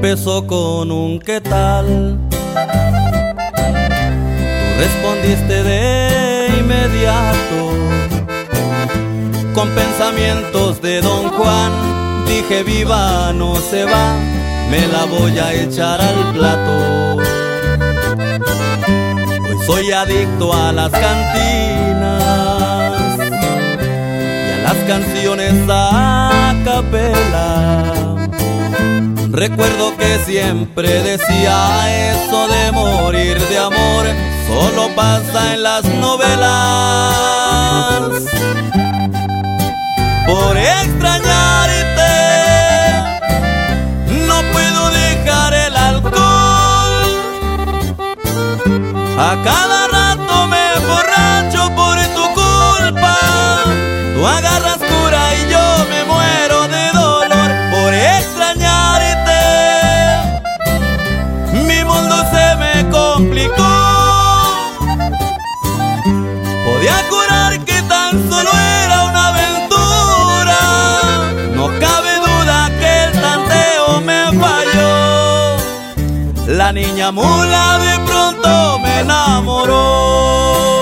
empezó con un ¿qué tal? Tú respondiste de inmediato con pensamientos de Don Juan. Dije viva no se va, me la voy a echar al plato. Hoy soy adicto a las cantinas y a las canciones a capela. Recuerdo que siempre decía eso de morir de amor solo pasa en las novelas. Por extrañarte no puedo dejar el alcohol. A cada rato me emborracho por tu culpa. Tú agarras cura y yo me muero de dolor. Por extrañarte mi mundo se me complicó. Podía curar que tan solo era una aventura. No cabe duda que el tanteo me falló. La niña mula de pronto me enamoró.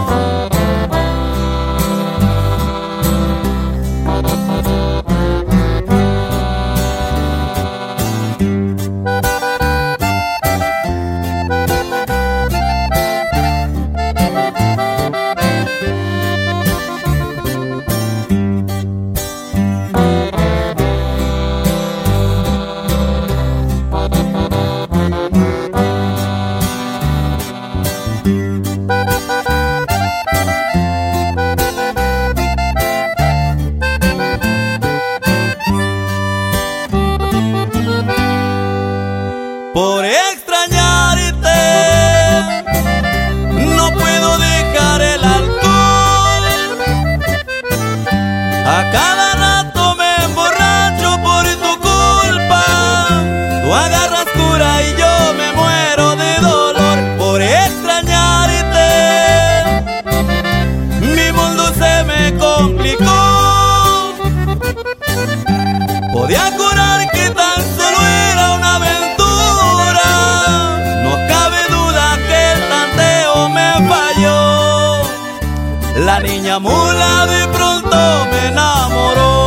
Por extrañarte no puedo dejar el alcohol. A cada rato me emborracho por tu culpa. Tú agarras cura y yo me muero de dolor. Por extrañarte mi mundo se me complicó. Podía curar que tan solo era una aventura. La niña mula de pronto me enamoró.